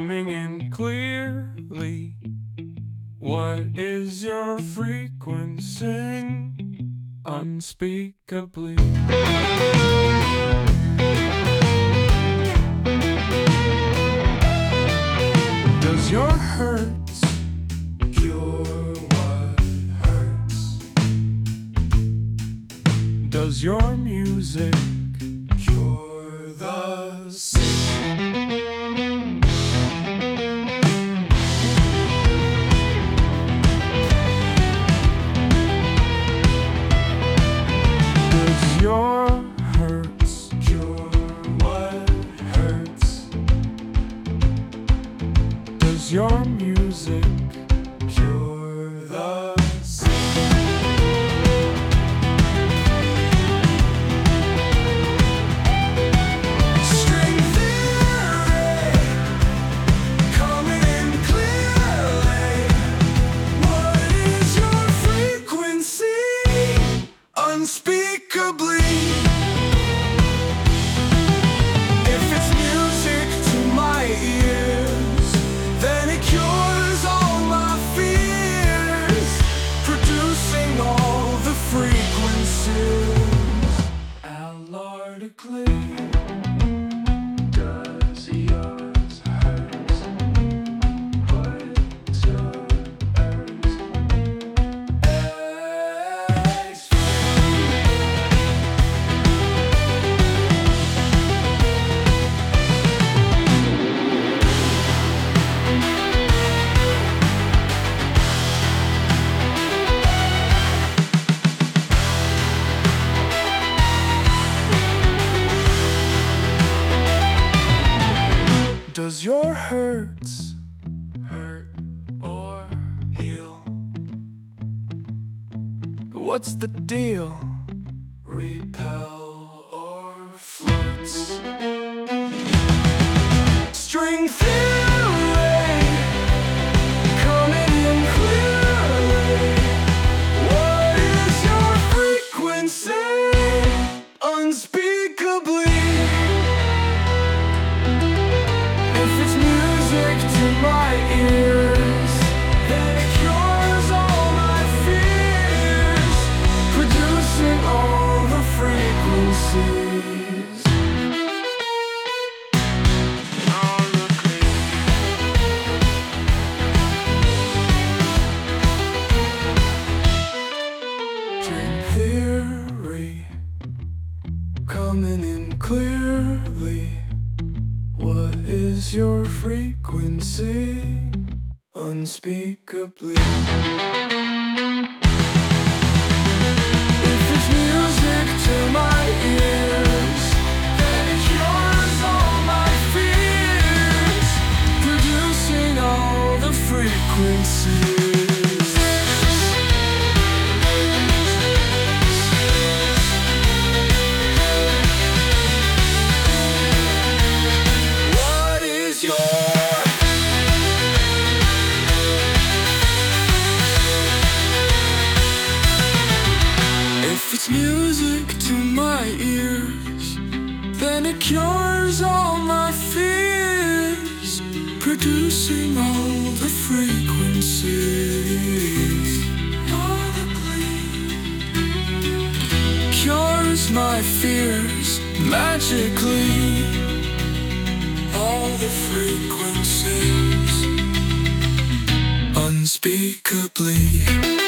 coming in clearly. What is your frequency? Unspeakably. Does your hurts cure what hurts? Does your music cure the sick? Does your hurts cure what hurts? Does your music cure the sick? String theory coming in clearly. What is your frequency? Unspeakably. If it's music to my ears, then it cures all my fears, producing all the frequencies alartically. Does yours hurt? What's yours? Does your hurts hurt or heal? What's the deal? Repel or floats? String theory coming in clearly. What is your frequency? Unspeakably. If it's music to my ears, then it cures all my fears, producing all the frequencies. String theory coming in clearly. What is your frequency? Unspeakably. If it's music to my ears, then it cures all my fears, producing all the frequencies. What is your If it's music to my ears, then it cures all my fears, producing all the frequencies. Cures my fears magically, all the frequencies unspeakably.